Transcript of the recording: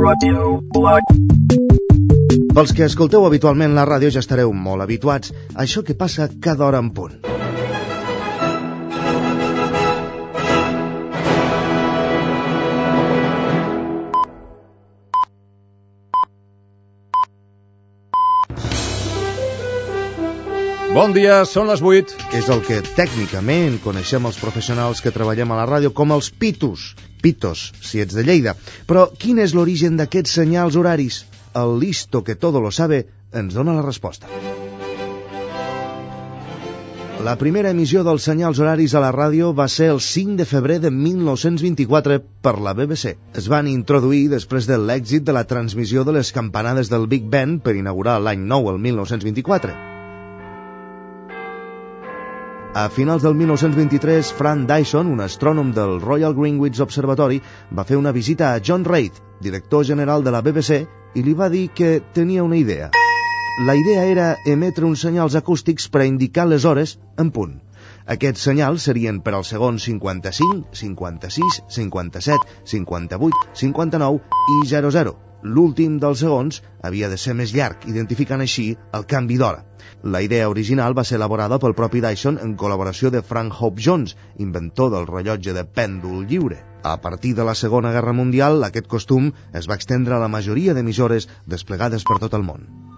Pels que escolteu habitualment la ràdio ja estareu molt habituats a això que passa cada hora en punt. Bon dia, són les 8. És el que tècnicament coneixem els professionals que treballem a la ràdio com els pitos. Pitos, si ets de Lleida. Però quin és l'origen d'aquests senyals horaris? El listo que todo lo sabe ens dona la resposta. La primera emissió dels senyals horaris a la ràdio va ser el 5 de febrer de 1924 per la BBC. Es van introduir després de l'èxit de la transmissió de les campanades del Big Ben per inaugurar l'any nou, el 1924. A finals del 1923, Frank Dyson, un astrònom del Royal Greenwich Observatory, va fer una visita a John Reid, director general de la BBC, i li va dir que tenia una idea. La idea era emetre uns senyals acústics per a indicar les hores en punt. Aquests senyals serien per als segons 55, 56, 57, 58, 59 i 00. L'últim dels segons havia de ser més llarg, identificant així el canvi d'hora. La idea original va ser elaborada pel propi Dyson en col·laboració de Frank Hope Jones, inventor del rellotge de pèndol lliure. A partir de la Segona Guerra Mundial, aquest costum es va estendre a la majoria d'emissores desplegades per tot el món.